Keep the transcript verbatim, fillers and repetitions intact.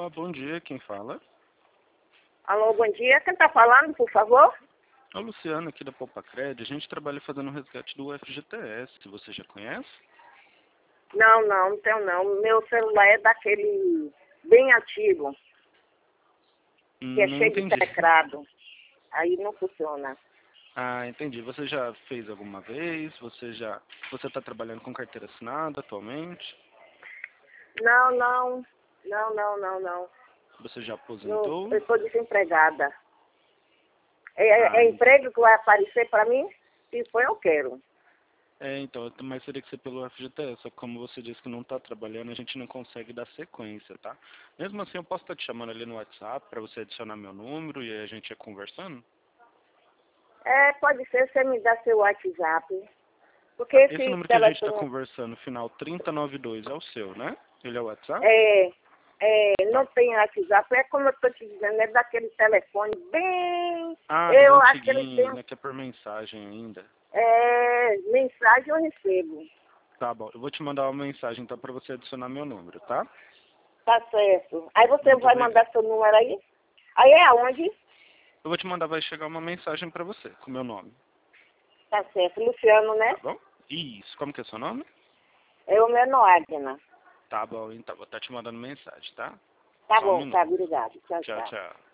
Olá, bom dia, quem fala? Alô, bom dia. Quem está falando, por favor? É o Luciano aqui da Poupacred. A gente trabalha fazendo o resgate do F G T S. Você já conhece? Não, não, não tenho não. Meu celular é daquele bem antigo, que é Não cheio de entendi. teclado. Aí não funciona. Ah, entendi. Você já fez alguma vez? Você já... Você está trabalhando com carteira assinada atualmente? Não, não, não, não, não, não. Você já não aposentou? eu estou desempregada. É, é, Ah, é en- emprego que vai aparecer para mim? Se for, eu quero. é, então, mas teria que ser pelo F G T S. Só que como você disse que não está trabalhando, a gente não consegue dar sequência, tá? Mesmo assim, eu posso estar te chamando ali no WhatsApp para você adicionar meu número e aí a gente ia conversando? É, pode ser, você me dá seu WhatsApp. Porque Tá. Esse esse número que a gente está telefone conversando, final trinta e noventa e dois, é o seu, né? Ele é o WhatsApp? é, é, não Tá. tem WhatsApp. É como eu estou te dizendo, é daquele telefone bem... Ah, dos Eu acho que ele antiguinhos, tem né? Que é por mensagem ainda. é, mensagem eu recebo. Tá bom. Eu vou te mandar uma mensagem, então, para você adicionar meu número, tá? Tá certo. Aí você Muito vai obrigado. mandar seu número aí? Aí é aonde? Eu vou te mandar, vai chegar uma mensagem para você, com meu nome. Tá certo. Luciano, né? Tá bom? Isso. Como que é seu nome? É o menor Agna. Tá bom, então. Vou estar te mandando mensagem, tá? Tá Só um bom, tá. minuto. Obrigado. Tchau, Tchau, tchau. tchau.